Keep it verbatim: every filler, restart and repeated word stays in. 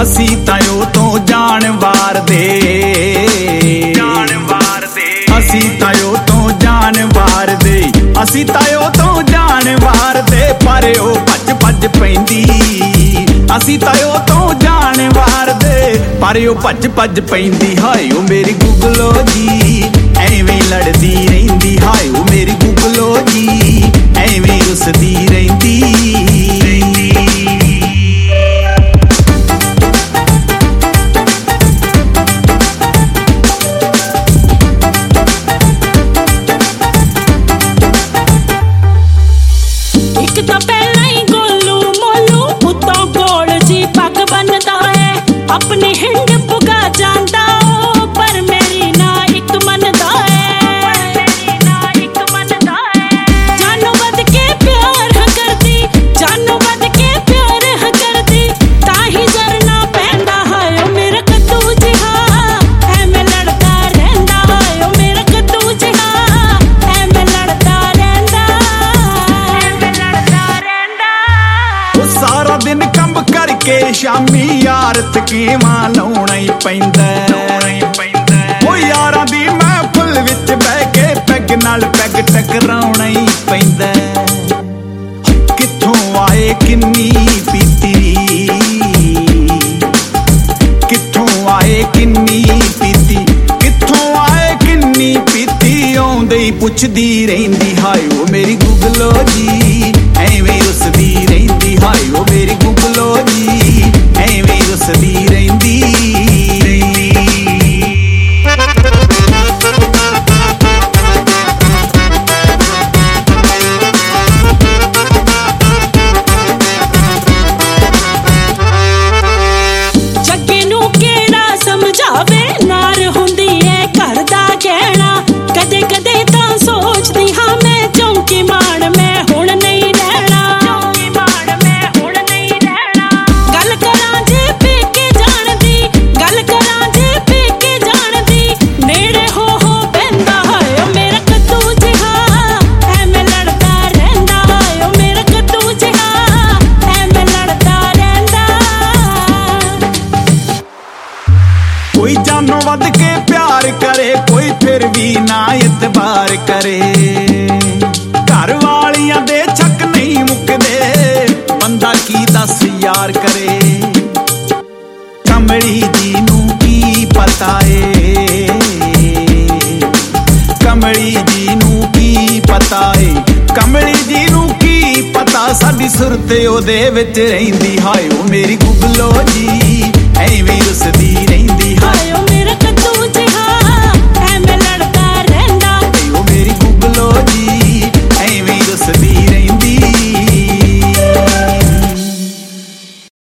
ਅਸੀਂ ਤਾਂ ਉਹ ਤੋਂ ਜਾਨਵਾਰ ਦੇ ਜਾਨਵਾਰ ਦੇ ਅਸੀਂ ਤਾਂ ਉਹ ਤੋਂ ਜਾਨਵਾਰ ਦੇ ਅਸੀਂ ਤਾਂ ਉਹ ਤੋਂ ਜਾਨਵਾਰ ਦੇ ਪਰ ਉਹ ਭੱਜ ਭੱਜ ਪੈਂਦੀ ਅਸੀਂ ਤਾਂ ਉਹ ਤੋਂ ਜਾਨਵਾਰ ਦੇ ਪਰ ਉਹ ਭੱਜ ਭੱਜ ਪੈਂਦੀ ਹਾਏ ਉਹ ਮੇਰੀ ਗੁਗਲੋ ਜੀ ਐਵੇਂ ਲੜਦੀ ਰਹਿੰਦੀ ਹਾਏ ਉਹ ਮੇਰੀ ਗੁਗਲੋ ਜੀ ਐਵੇਂ ਰੁੱਸਦੀ ਰਹਿੰਦੀ ਇੱਕ ਤਾਂ ਪਹਿਲਾਂ ਹੀ ਗੋਲੂ ਮੋਲੂ ਉੱਤੋਂ ਗੋਲ ਜੀ ਪੱਗ ਬੰਨਦਾ ਹੈ ਆਪਣੇ ਹਿੰਡ ਪੁਗਾ ਜਾਂਦਾ ਉਹ ਪਰ ਮੇਰੀ ਨਾ ਇੱਕ ਮੰਨਦਾ ਹੈ ਮੇਰੀ ਨਾ ਇੱਕ ਮੰਨਦਾ ਹੈ ਜਾਨੋਂ ਵੱਧ ਕੇ ਪਿਆਰ ਕਰਦੀ ਜਾਨੋਂ ਵੱਧ ਕੇ ਪਿਆਰ ਕਰਦੀ ਤਾਂ ਹੀ ਜਰਨਾ ਪੈਂਦਾ ਹਾਏ ਉਹ ਮੇਰਾ ਕੱਦੂ ਜਿਹਾ ਐਵੇਂ ਲੜਦਾ ਰਹਿੰਦਾ ਹਾਏ ਉਹ ਮੇਰਾ ਕੱਦੂ ਜਿਹਾ ਐਵੇਂ ਲੜਦਾ ਰਹਿੰਦਾ ਐਵੇਂ ਲੜਦਾ ਰਹਿੰਦਾ ਉਹ ਸਾਰਾ ਦਿਨ ਕੰਮ ਕਰਕੇ ਸ਼ਾਮੀ ਯਾਰ ਤਕੀਵਾਂ ਲਾਉਣਾ ਹੀ ਪੈਂਦਾ ਉਹ ਯਾਰਾਂ ਦੀ ਮਹਿਫਲ ਵਿੱਚ ਬਹਿ ਕੇ ਪੈਗ ਨਾਲ ਪੈਗ ਟਕਰਾਉਣਾ ਹੀ ਪੈਂਦਾ ਕਿੱਥੋਂ ਆਏ ਕਿੰਨੀ ਪੀਤੀ ਕਿੱਥੋਂ ਆਏ ਕਿੰਨੀ ਪੀਤੀ ਕਿੱਥੋਂ ਆਏ ਕਿੰਨੀ ਪੀਤੀ ਆਉਂਦੇ ਹੀ ਪੁੱਛਦੀ ਰਹਿੰਦੀ ਹਾਏ ਉਹ ਮੇਰੀ ਗੁਗਲੋ ਜੀ ਐਵੇਂ ਰੁੱਸਦੀ ਰਹਿੰਦੀ ਹਾਏ ਉਹ ਮੇਰੀ ਗੁਗਲੋ ਜੀ ਐਵੇਂ ਰੁੱਸਦੀ ਰਹਿੰਦੀ ਜੱਗੇ ਨੂੰ ਕਿਹੜਾ ਸਮਝਾਵੇ ਨਾਰ ਹੁੰਦੀ ਏ ਘਰ ਦਾ ਕਹਿਣਾ ਕਦੇ ਕਦੇ ਤਾਂ ਸੋਚਦੀ ਹਾਂ ਮੈਂ ਚੌਂਕੀ ਮਾਣ ਮੈਂ ਹੁਣ ਨਹੀਂ ਰਹਿਣਾ ਚੌਂਕੀ ਮਾਣ ਮੈਂ ਹੁਣ ਨਹੀਂ ਰਹਿਣਾ ਗੱਲ ਕਰਾਂ ਜੇ ਪੀ ਕੇ ਜਾਣਦੀ ਗੱਲ ਕਰਾਂ ਜੇ ਪੀ ਕੇ ਜਾਣਦੀ ਨੇੜੇ ਹੋ ਹੋ ਪੈਂਦਾ ਹਾਏ ਉਹ ਮੇਰਾ ਕੱਦੂ ਜਿਹਾ ਐਵੇਂ ਲੜਦਾ ਰਹਿੰਦਾ ਹਾਏ ਉਹ ਮੇਰਾ ਕੱਦੂ ਜਿਹਾ ਐਵੇਂ ਲੜਦਾ ਰਹਿੰਦਾ ਕੋਈ ਜਾਨੋਂ ਵੱਧ ਕੇ ਪਿਆਰ ਕਰੇ ਕੋਈ ਫਿਰ ਵੀ ਨਾ ਇਤਬਾਰ ਕਰੇ ਘਰ ਵਾਲੀਆਂ ਦੇ ਛੱਕ ਨਹੀਂ ਮੁੱਕਦੇ ਬੰਦਾ ਕੀ ਦੱਸ ਯਾਰ ਕਰੇ ਕਮਲੀ ਜੀ ਨੂੰ ਕੀ ਪਤਾ ਏ ਕਮਲੀ ਜੀ ਨੂੰ ਕੀ ਪਤਾ ਏ ਕਮਲੀ ਜੀ ਨੂੰ ਕੀ ਪਤਾ ਸਾਡੀ ਸੁਰਤ ਉਹਦੇ ਵਿੱਚ ਰਹਿੰਦੀ ਹਾਏ ਉਹ ਮੇਰੀ ਗੁਗਲੋ ਜੀ ਐਵੇਂ ਰੁੱਸਦੀ